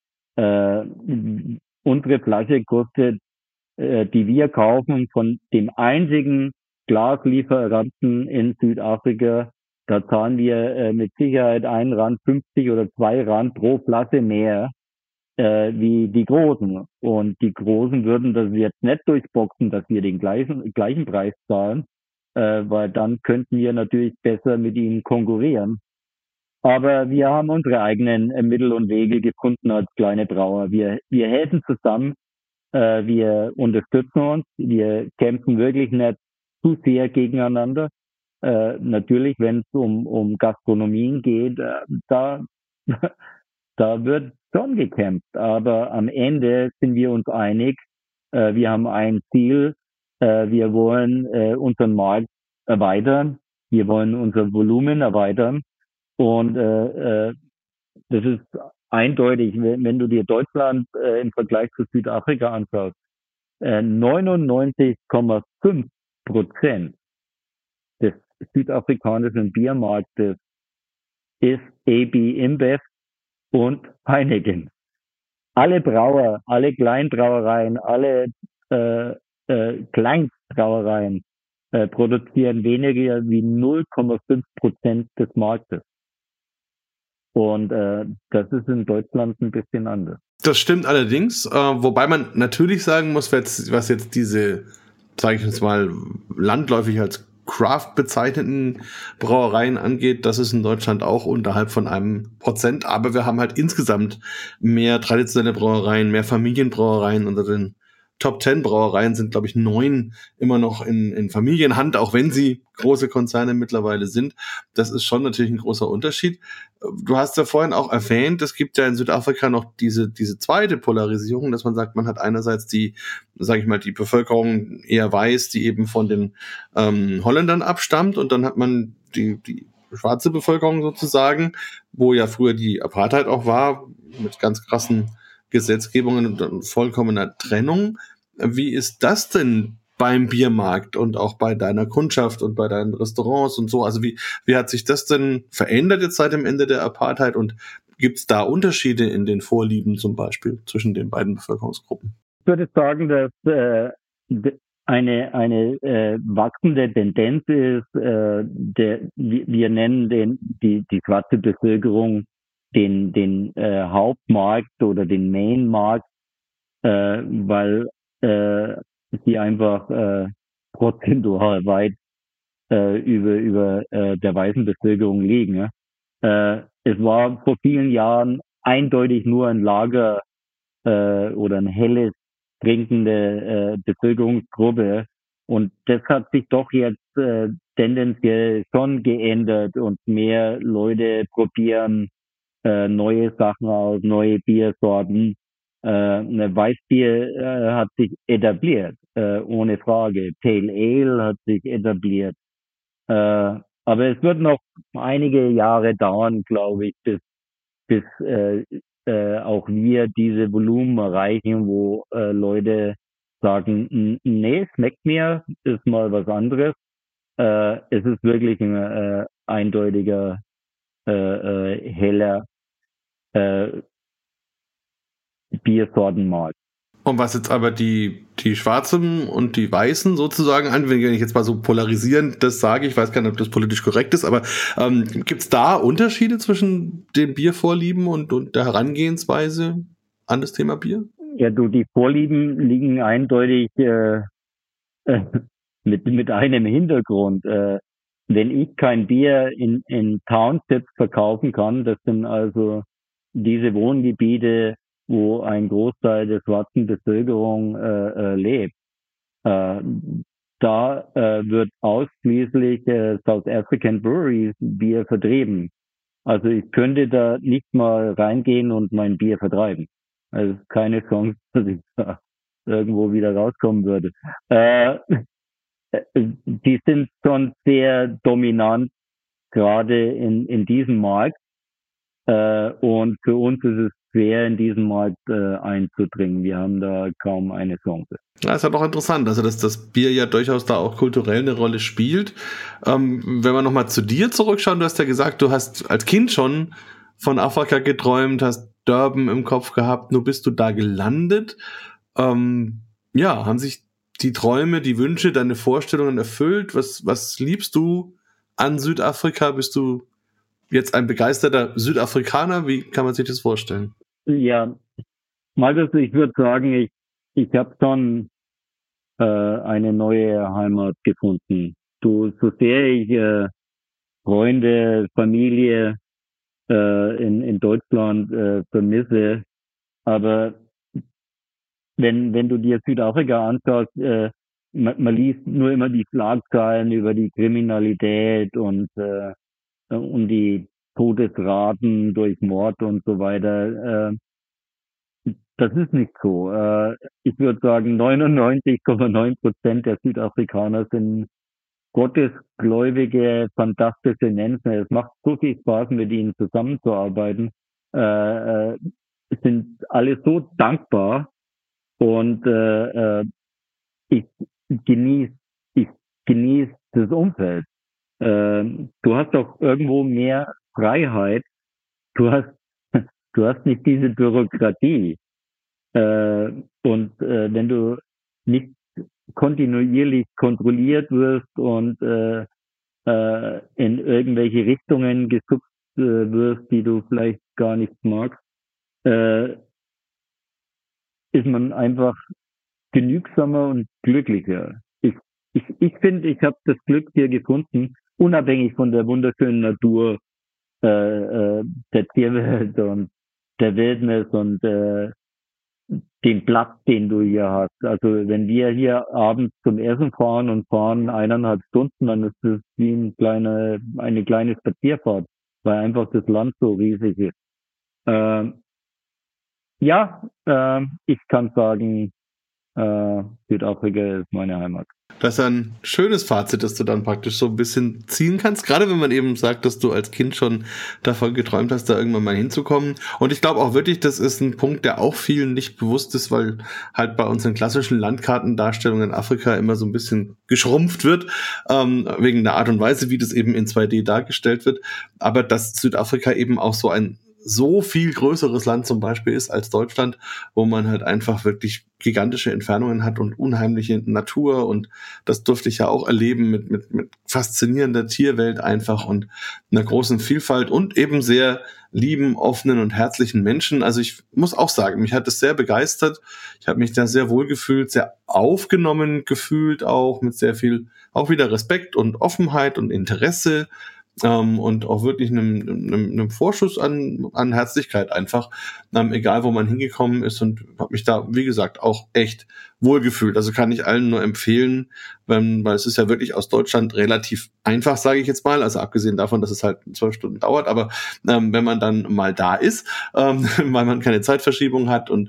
Unsere Flasche kostet, die wir kaufen von dem einzigen Glaslieferanten in Südafrika, da zahlen wir mit Sicherheit 1,50 Rand oder 2 Rand pro Flasche mehr wie die Großen. Und die Großen würden das jetzt nicht durchboxen, dass wir den gleichen Preis zahlen, weil dann könnten wir natürlich besser mit ihnen konkurrieren. Aber wir haben unsere eigenen Mittel und Wege gefunden als kleine Brauer. Wir helfen zusammen. Wir unterstützen uns. Wir kämpfen wirklich nicht zu sehr gegeneinander. Natürlich, wenn es um Gastronomien geht, da, da wird schon gekämpft. Aber am Ende sind wir uns einig. Wir haben ein Ziel. Wir wollen unseren Markt erweitern. Wir wollen unser Volumen erweitern. Und das ist eindeutig, wenn du dir Deutschland im Vergleich zu Südafrika anschaust. 99,5% des südafrikanischen Biermarktes ist AB InBev und Heineken. Alle Brauer, alle Kleinbrauereien, alle Kleinstbrauereien produzieren weniger wie 0,5% des Marktes. Und das ist in Deutschland ein bisschen anders.
Das stimmt allerdings, wobei man natürlich sagen muss, was jetzt diese, sage ich jetzt mal, landläufig als Craft bezeichneten Brauereien angeht, das ist in Deutschland auch unterhalb von 1%, aber wir haben halt insgesamt mehr traditionelle Brauereien, mehr Familienbrauereien. Unter den Top 10 Brauereien sind, glaube ich, 9 immer noch in Familienhand, auch wenn sie große Konzerne mittlerweile sind. Das ist schon natürlich ein großer Unterschied. Du hast ja vorhin auch erwähnt, es gibt ja in Südafrika noch diese zweite Polarisierung, dass man sagt, man hat einerseits die, sage ich mal, die Bevölkerung eher weiß, die eben von den Holländern abstammt, und dann hat man die schwarze Bevölkerung sozusagen, wo ja früher die Apartheid auch war, mit ganz krassen Gesetzgebungen und vollkommener Trennung. Wie ist das denn beim Biermarkt und auch bei deiner Kundschaft und bei deinen Restaurants und so? Also wie hat sich das denn verändert jetzt seit dem Ende der Apartheid, und gibt es da Unterschiede in den Vorlieben zum Beispiel zwischen den beiden Bevölkerungsgruppen?
Ich würde sagen, dass eine wachsende Tendenz ist, wir nennen die schwarze Bevölkerung den Hauptmarkt oder den Mainmarkt, weil sie einfach prozentual weit über der weißen Bevölkerung liegen. Es war vor vielen Jahren eindeutig nur ein Lager oder ein helles trinkende Bevölkerungsgruppe, und das hat sich doch jetzt tendenziell schon geändert, und mehr Leute probieren neue Sachen aus, neue Biersorten. Weißbier hat sich etabliert, ohne Frage. Pale Ale hat sich etabliert. Aber es wird noch einige Jahre dauern, glaube ich, bis auch wir diese Volumen erreichen, wo Leute sagen, nee, schmeckt mir, ist mal was anderes. Es ist wirklich ein eindeutiger, heller Biersortenmarkt.
Und was jetzt aber die Schwarzen und die Weißen sozusagen an, wenn ich jetzt mal so polarisierend das sage, ich weiß gar nicht, ob das politisch korrekt ist, aber gibt es da Unterschiede zwischen den Biervorlieben und der Herangehensweise an das Thema Bier?
Ja, die Vorlieben liegen eindeutig mit einem Hintergrund. Wenn ich kein Bier in Townships verkaufen kann, das sind also diese Wohngebiete, wo ein Großteil der schwarzen Bevölkerung lebt. Da wird ausschließlich South African Breweries Bier vertrieben. Also ich könnte da nicht mal reingehen und mein Bier vertreiben. Also keine Chance, dass ich da irgendwo wieder rauskommen würde. Die sind schon sehr dominant, gerade in diesem Markt. Und für uns ist es schwer, in diesen Markt einzudringen. Wir haben da kaum eine Chance.
Ja, ist ja doch interessant, also dass das Bier ja durchaus da auch kulturell eine Rolle spielt. Wenn wir nochmal zu dir zurückschauen, du hast ja gesagt, du hast als Kind schon von Afrika geträumt, hast Durban im Kopf gehabt, nur bist du da gelandet. Haben sich die Träume, die Wünsche, deine Vorstellungen erfüllt? Was liebst du an Südafrika? Bist du jetzt ein begeisterter Südafrikaner? Wie kann man sich das vorstellen?
Ja, Markus, ich würde sagen, ich habe schon eine neue Heimat gefunden. So sehr ich Freunde, Familie in Deutschland vermisse, aber wenn du dir Südafrika anschaust, man liest nur immer die Schlagzeilen über die Kriminalität und die Todesraten durch Mord und so weiter. Das ist nicht so. Ich würde sagen, 99,9% der Südafrikaner sind gottesgläubige, fantastische Menschen. Es macht so viel Spaß, mit ihnen zusammenzuarbeiten. Äh, sind alle so dankbar und ich genieße ich genieße das Umfeld. Du hast doch irgendwo mehr Freiheit. Du hast du hast nicht diese Bürokratie. Äh, wenn du nicht kontinuierlich kontrolliert wirst und in irgendwelche Richtungen geschubst wirst, die du vielleicht gar nicht magst, äh, ist man einfach genügsamer und glücklicher. Ich finde, ich habe das Glück hier gefunden, unabhängig von der wunderschönen Natur, der Tierwelt und der Wildnis und den Platz, den du hier hast. Also wenn wir hier abends zum Essen fahren und fahren 1,5 Stunden, dann ist das wie eine kleine Spazierfahrt, weil einfach das Land so riesig ist. Ähm, ja, ich kann sagen, Südafrika ist meine Heimat.
Das ist ein schönes Fazit, das du dann praktisch so ein bisschen ziehen kannst. Gerade wenn man eben sagt, dass du als Kind schon davon geträumt hast, da irgendwann mal hinzukommen. Und ich glaube auch wirklich, das ist ein Punkt, der auch vielen nicht bewusst ist, weil halt bei unseren klassischen Landkartendarstellungen in Afrika immer so ein bisschen geschrumpft wird, wegen der Art und Weise, wie das eben in 2D dargestellt wird. Aber dass Südafrika eben auch so viel größeres Land zum Beispiel ist als Deutschland, wo man halt einfach wirklich gigantische Entfernungen hat und unheimliche Natur, und das durfte ich ja auch erleben mit faszinierender Tierwelt einfach und einer großen Vielfalt und eben sehr lieben, offenen und herzlichen Menschen. Also ich muss auch sagen, mich hat es sehr begeistert. Ich habe mich da sehr wohl gefühlt, sehr aufgenommen gefühlt, auch mit sehr viel, auch wieder Respekt und Offenheit und Interesse, und auch wirklich einem Vorschuss an Herzlichkeit einfach, egal wo man hingekommen ist, und habe mich da, wie gesagt, auch echt wohlgefühlt. Also kann ich allen nur empfehlen, weil es ist ja wirklich aus Deutschland relativ einfach, sage ich jetzt mal, also abgesehen davon, dass es halt 12 Stunden dauert, aber wenn man dann mal da ist, weil man keine Zeitverschiebung hat und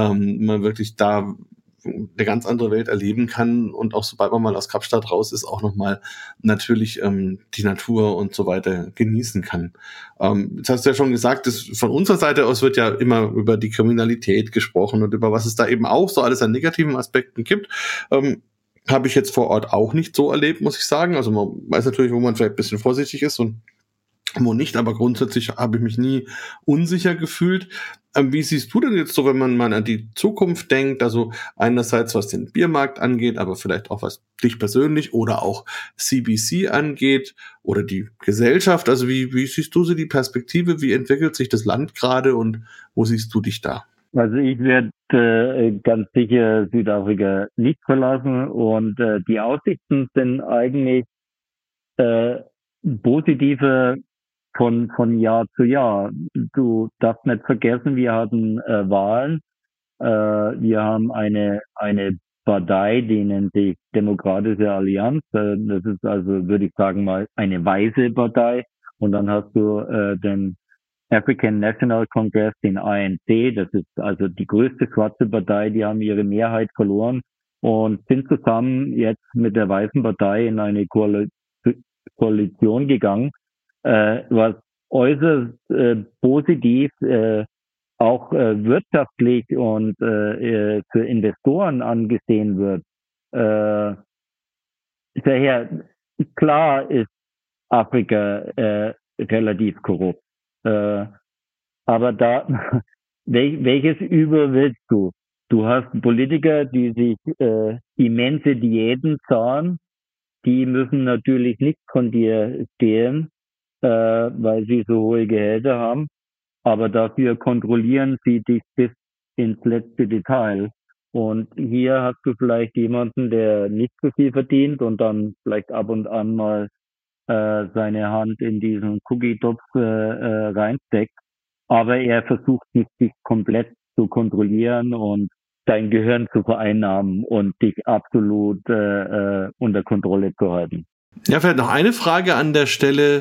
man wirklich da eine ganz andere Welt erleben kann und auch sobald man mal aus Kapstadt raus ist, auch nochmal natürlich die Natur und so weiter genießen kann. Jetzt hast du ja schon gesagt, dass von unserer Seite aus wird ja immer über die Kriminalität gesprochen und über was es da eben auch so alles an negativen Aspekten gibt. Habe ich jetzt vor Ort auch nicht so erlebt, muss ich sagen. Also man weiß natürlich, wo man vielleicht ein bisschen vorsichtig ist und wo nicht, aber grundsätzlich habe ich mich nie unsicher gefühlt. Wie siehst du denn jetzt so, wenn man mal an die Zukunft denkt, also einerseits was den Biermarkt angeht, aber vielleicht auch was dich persönlich oder auch CBC angeht oder die Gesellschaft, also wie siehst du so die Perspektive, wie entwickelt sich das Land gerade und wo siehst du dich da?
Also ich werde ganz sicher Südafrika nicht verlassen und die Aussichten sind eigentlich äh, positiver von Jahr zu Jahr. Du darfst nicht vergessen, wir hatten Wahlen. Wir haben eine Partei, die nennt sich Demokratische Allianz. Das ist also, würde ich sagen, mal eine weiße Partei. Und dann hast du den African National Congress, den ANC. Das ist also die größte schwarze Partei. Die haben ihre Mehrheit verloren und sind zusammen jetzt mit der weißen Partei in eine Koalition gegangen, was äußerst positiv auch wirtschaftlich und für Investoren angesehen wird. Daher, klar ist Afrika relativ korrupt. Äh, aber da, welches Übel willst du? Du hast Politiker, die sich immense Diäten zahlen, die müssen natürlich nicht von dir stehlen, weil sie so hohe Gehälter haben, aber dafür kontrollieren sie dich bis ins letzte Detail. Und hier hast du vielleicht jemanden, der nicht so viel verdient und dann vielleicht ab und an mal seine Hand in diesen Cookie-Topf reinsteckt. Aber er versucht nicht, dich komplett zu kontrollieren und dein Gehirn zu vereinnahmen und dich absolut unter Kontrolle zu halten.
Ja, vielleicht noch eine Frage an der Stelle.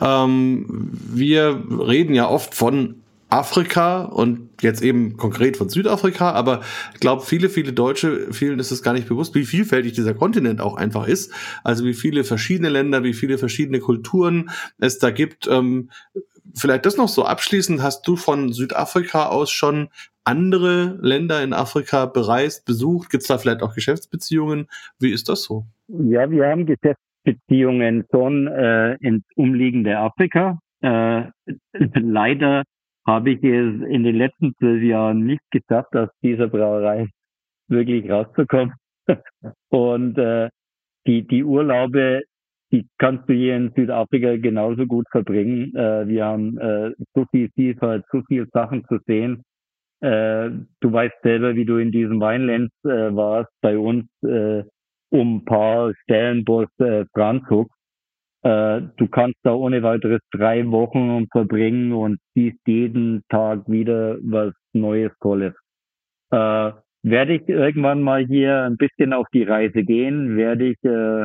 Wir reden ja oft von Afrika und jetzt eben konkret von Südafrika, aber ich glaube, viele Deutsche, vielen ist es gar nicht bewusst, wie vielfältig dieser Kontinent auch einfach ist. Also wie viele verschiedene Länder, wie viele verschiedene Kulturen es da gibt. Vielleicht das noch so abschließend, hast du von Südafrika aus schon andere Länder in Afrika bereist, besucht? Gibt es da vielleicht auch Geschäftsbeziehungen? Wie ist das so?
Ja, wir haben Geschäftsbeziehungen schon ins umliegende Afrika. Leider habe ich es in den letzten 12 Jahren nicht geschafft, aus dieser Brauerei wirklich rauszukommen. Und die Urlaube, die kannst du hier in Südafrika genauso gut verbringen. Wir haben so viel Vielfalt, so viele Sachen zu sehen. Du weißt selber, wie du in diesem Weinland warst, bei uns um ein paar Stellenbosch Franzhoek. Du kannst da ohne weiteres 3 Wochen verbringen und siehst jeden Tag wieder was Neues, Tolles. Werde ich irgendwann mal hier ein bisschen auf die Reise gehen, werde ich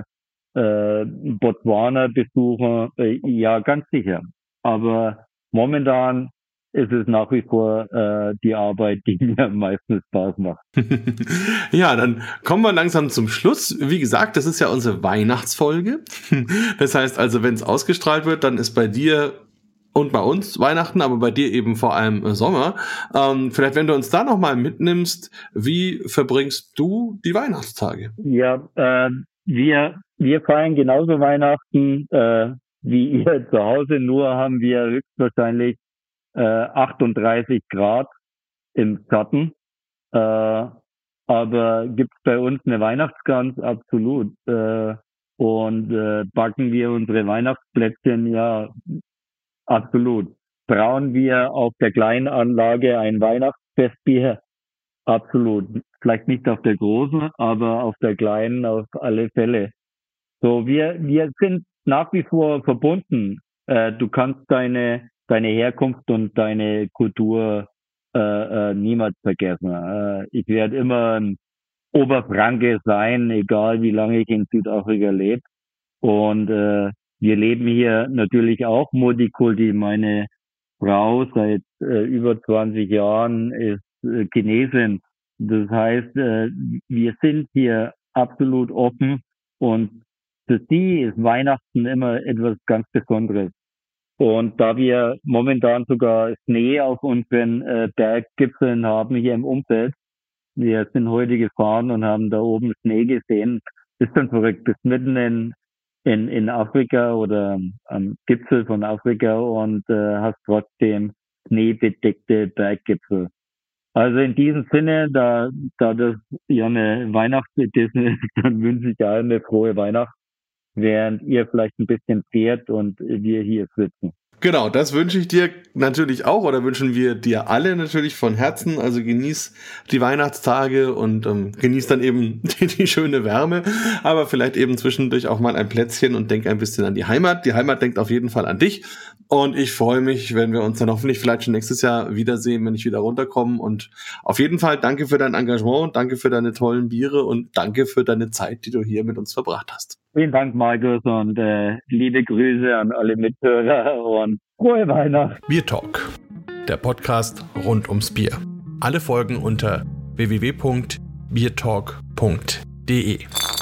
Botswana besuchen, ja, ganz sicher. Aber momentan ist es nach wie vor die Arbeit, die mir am meisten Spaß macht.
Ja, dann kommen wir langsam zum Schluss. Wie gesagt, das ist ja unsere Weihnachtsfolge. Das heißt also, wenn es ausgestrahlt wird, dann ist bei dir und bei uns Weihnachten, aber bei dir eben vor allem Sommer. Vielleicht, wenn du uns da nochmal mitnimmst, wie verbringst du die Weihnachtstage?
Ja, wir feiern genauso Weihnachten wie ihr zu Hause, nur haben wir höchstwahrscheinlich 38 Grad im Schatten. Aber gibt's bei uns eine Weihnachtsgans? Absolut. Und backen wir unsere Weihnachtsplätzchen? Ja, absolut. Brauen wir auf der kleinen Anlage ein Weihnachtsfestbier? Absolut. Vielleicht nicht auf der großen, aber auf der kleinen auf alle Fälle. So, wir sind nach wie vor verbunden. Du kannst deine Herkunft und deine Kultur niemals vergessen. Ich werde immer ein Oberfranke sein, egal wie lange ich in Südafrika lebe. Und wir leben hier natürlich auch Multikulti. Meine Frau seit über 20 Jahren ist Chinesin. Das heißt, wir sind hier absolut offen und für sie ist Weihnachten immer etwas ganz Besonderes. Und da wir momentan sogar Schnee auf unseren Berggipfeln haben hier im Umfeld, wir sind heute gefahren und haben da oben Schnee gesehen, ist dann verrückt, bist mitten in Afrika oder am Gipfel von Afrika und hast trotzdem schneebedeckte Berggipfel. Also in diesem Sinne, da das ja eine Weihnachtsedition ist, dann wünsche ich allen eine frohe Weihnacht, während ihr vielleicht ein bisschen fährt und wir hier sitzen.
Genau, das wünsche ich dir natürlich auch oder wünschen wir dir alle natürlich von Herzen. Also genieß die Weihnachtstage und genieß dann eben die schöne Wärme, aber vielleicht eben zwischendurch auch mal ein Plätzchen und denk ein bisschen an die Heimat. Die Heimat denkt auf jeden Fall an dich und ich freue mich, wenn wir uns dann hoffentlich vielleicht schon nächstes Jahr wiedersehen, wenn ich wieder runterkomme. Und auf jeden Fall danke für dein Engagement, danke für deine tollen Biere und danke für deine Zeit, die du hier mit uns verbracht hast.
Vielen Dank, Markus, und liebe Grüße an alle Mithörer und frohe Weihnachten.
Bier Talk, der Podcast rund ums Bier. Alle Folgen unter www.biertalk.de.